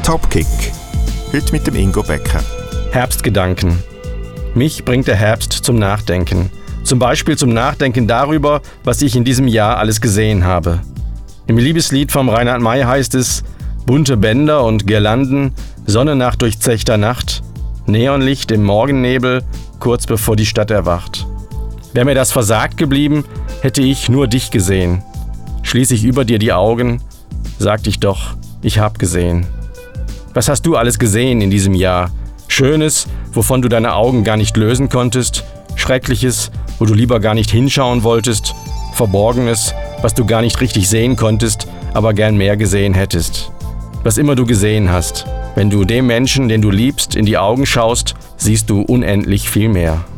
Topkick. Heute mit dem Ingo Becker. Herbstgedanken. Mich bringt der Herbst zum Nachdenken. Zum Beispiel zum Nachdenken darüber, was ich in diesem Jahr alles gesehen habe. Im Liebeslied vom Reinhard May heißt es: bunte Bänder und Girlanden, Sonne nach durchzechter Nacht, Neonlicht im Morgennebel, kurz bevor die Stadt erwacht. Wäre mir das versagt geblieben, hätte ich nur dich gesehen. Schließ ich über dir die Augen, sag ich doch, ich hab gesehen. Was hast du alles gesehen in diesem Jahr? Schönes, wovon du deine Augen gar nicht lösen konntest, Schreckliches, wo du lieber gar nicht hinschauen wolltest, Verborgenes, was du gar nicht richtig sehen konntest, aber gern mehr gesehen hättest. Was immer du gesehen hast, wenn du dem Menschen, den du liebst, in die Augen schaust, siehst du unendlich viel mehr.